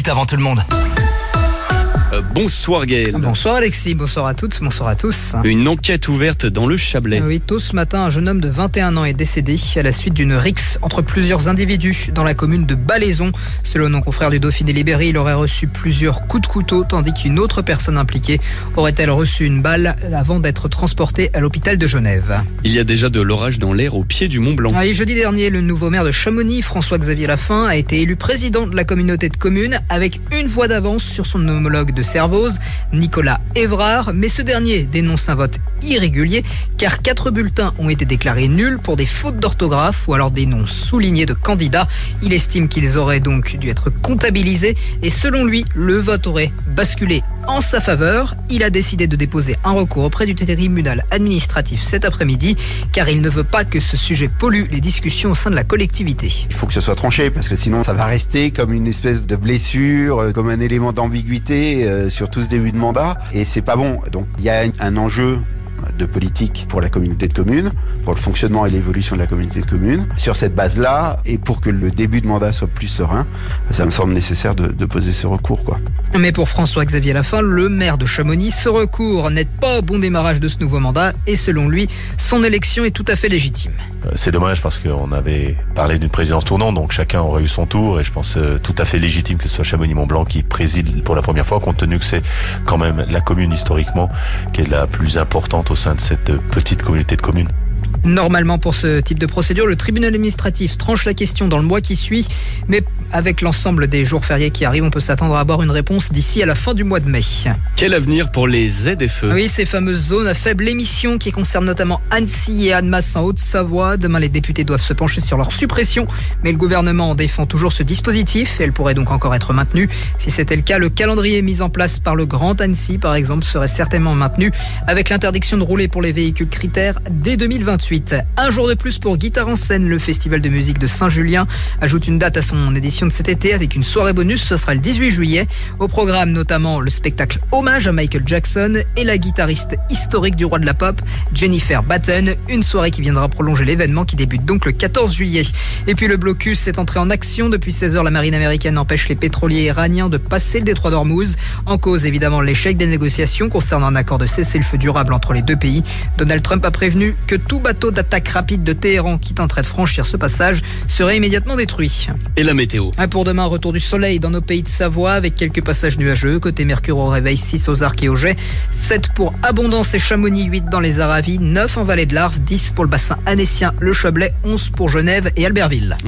minutes avant tout le monde. Bonsoir Gaël. Bonsoir Alexis, bonsoir à toutes, bonsoir à tous. Une enquête ouverte dans le Chablais. Oui, tôt ce matin, un jeune homme de 21 ans est décédé à la suite d'une rixe entre plusieurs individus dans la commune de Balaison. Selon nos confrères du Dauphiné Libéré, il aurait reçu plusieurs coups de couteau, tandis qu'une autre personne impliquée aurait-elle reçu une balle avant d'être transportée à l'hôpital de Genève. Il y a déjà de l'orage dans l'air au pied du Mont Blanc. Et jeudi dernier, le nouveau maire de Chamonix, François-Xavier Lafin, a été élu président de la communauté de communes avec une voix d'avance sur son homologue de Servoz, Nicolas Évrard, mais ce dernier dénonce un vote irrégulier car 4 bulletins ont été déclarés nuls pour des fautes d'orthographe ou alors des noms soulignés de candidats. Il estime qu'ils auraient donc dû être comptabilisés et selon lui, le vote aurait basculé en sa faveur. Il a décidé de déposer un recours auprès du tribunal administratif cet après-midi car il ne veut pas que ce sujet pollue les discussions au sein de la collectivité. Il faut que ce soit tranché parce que sinon ça va rester comme une espèce de blessure, comme un élément d'ambiguïté sur tout ce début de mandat et c'est pas bon. Donc il y a un enjeu de politique pour la communauté de communes, pour le fonctionnement et l'évolution de la communauté de communes. Sur cette base-là, et pour que le début de mandat soit plus serein, ça me semble nécessaire de poser ce recours, quoi. Mais pour François-Xavier Lafin, le maire de Chamonix, ce recours n'aide pas au bon démarrage de ce nouveau mandat et selon lui, son élection est tout à fait légitime. C'est dommage parce qu'on avait parlé d'une présidence tournante, donc chacun aurait eu son tour et je pense tout à fait légitime que ce soit Chamonix-Mont-Blanc qui préside pour la première fois, compte tenu que c'est quand même la commune historiquement qui est la plus importante au sein de cette petite communauté de communes. Normalement, pour ce type de procédure, le tribunal administratif tranche la question dans le mois qui suit, mais avec l'ensemble des jours fériés qui arrivent, on peut s'attendre à avoir une réponse d'ici à la fin du mois de mai. Quel avenir pour les ZFE ? Oui, ces fameuses zones à faible émission qui concernent notamment Annecy et Annemasse en Haute-Savoie. Demain, les députés doivent se pencher sur leur suppression, mais le gouvernement défend toujours ce dispositif et elle pourrait donc encore être maintenue. Si c'était le cas, le calendrier mis en place par le Grand Annecy, par exemple, serait certainement maintenu avec l'interdiction de rouler pour les véhicules critères dès 2028. Un jour de plus pour Guitare en scène, le festival de musique de Saint-Julien ajoute une date à son édition de cet été avec une soirée bonus, ce sera le 18 juillet. Au programme notamment le spectacle hommage à Michael Jackson et la guitariste historique du roi de la pop, Jennifer Batten, une soirée qui viendra prolonger l'événement qui débute donc le 14 juillet. Et puis le blocus est entré en action. Depuis 16 heures, la marine américaine empêche les pétroliers iraniens de passer le détroit d'Ormuz. En cause évidemment l'échec des négociations concernant un accord de cessez-le-feu durable entre les deux pays. Donald Trump a prévenu que tout bateau d'attaque rapide de Téhéran qui tenterait de franchir ce passage serait immédiatement détruit. Et la météo ? Pour demain, retour du soleil dans nos pays de Savoie avec quelques passages nuageux. Côté Mercure au réveil, 6 aux Arcs et au Jet, 7 pour Abondance et Chamonix, 8 dans les Aravis, 9 en Vallée de l'Arve, 10 pour le bassin annécien, le Chablais, 11 pour Genève et Albertville.